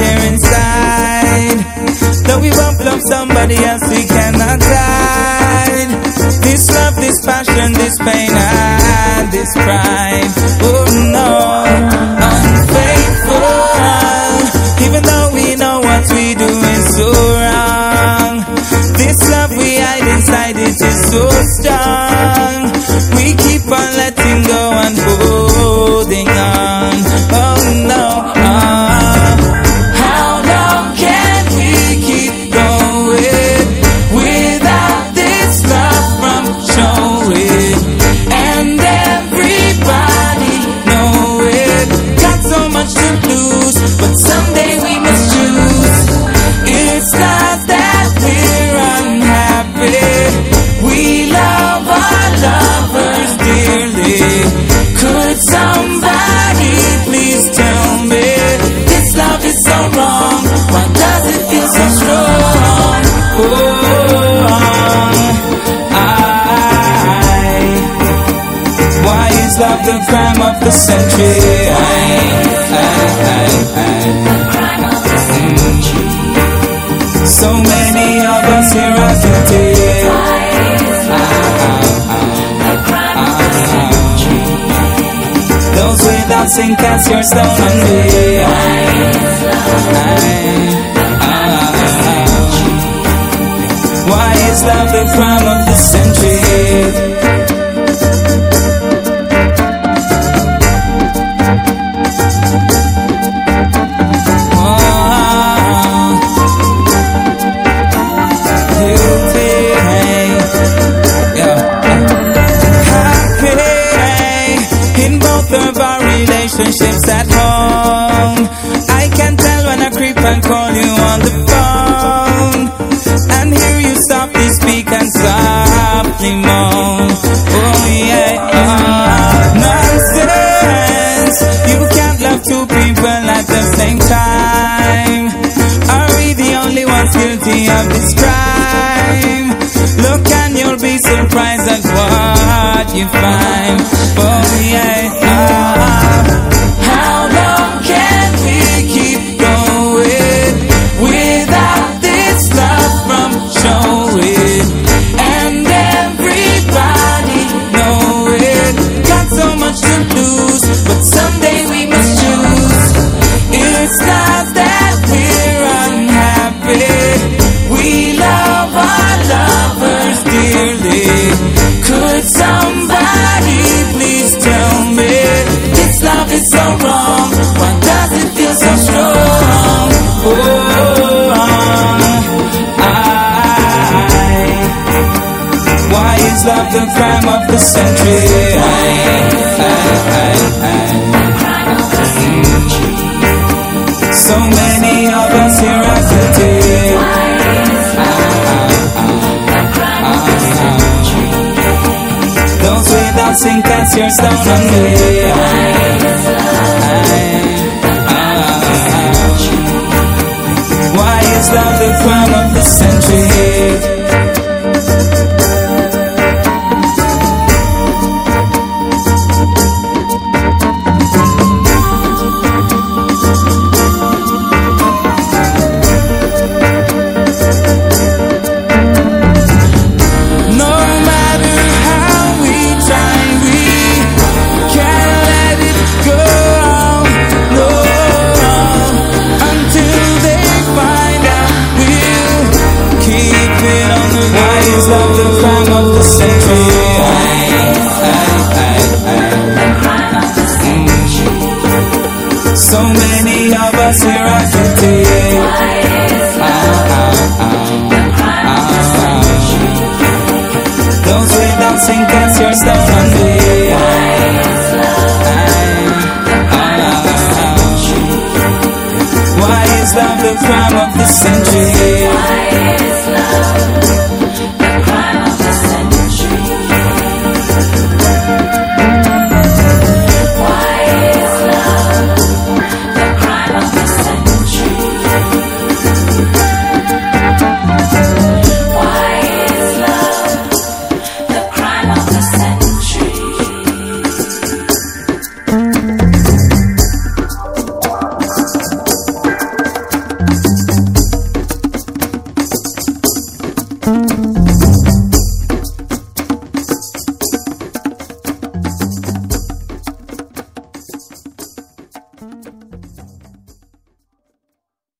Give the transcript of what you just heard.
there inside. Though we won't love somebody else, we cannot hide. This love, this passion, this pain, and this pride. Oh no, unfaithful. Even though we know what we do is so wrong. This love we hide inside, it is so strong. We keep on letting go and holding on. Oh no. How long can we keep going without this love from showing? And everybody know it. Got so much to lose, but someday we must choose. It's not that we're unhappy. We love our lovers dearly. Could somebody please tell me, this love is so wrong, why does it feel so strong? Why is love the crime of the century? So many of us here are guilty. Those without sin cast your stone on me. Why is love the crime of the century? Relationships at home, I can tell when I creep and call you on the phone, and hear you softly speak and softly moan. Oh yeah, nonsense. You can't love two people at the same time. Are we the only ones guilty of this crime? Look and you'll be surprised at what you find. Oh yeah. How long can we keep going without this love from showing? And everybody know it. Got so much to lose, but someday we must choose. It's not that we're unhappy. We love our lovers dearly. Could somebody please tell me, this love is so wrong, why does it feel so strong? Why is love the crime of the century? So many of us here are guilty. Those without sin cast your stone on me. Why is love the crime of the century? Love the crime of the century. So many of us here are guilty. Those without sin cast your stone on me. Why is love the crime of the century?